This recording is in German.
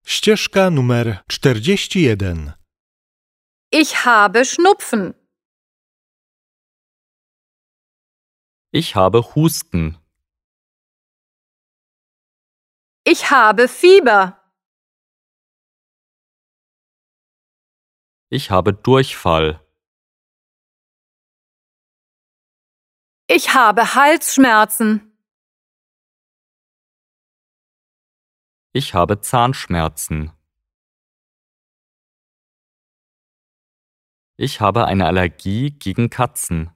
Ścieżka numer 41. Ich habe Schnupfen. Ich habe Husten. Ich habe Fieber. Ich habe Durchfall. Ich habe Halsschmerzen. Ich habe Zahnschmerzen. Ich habe eine Allergie gegen Katzen.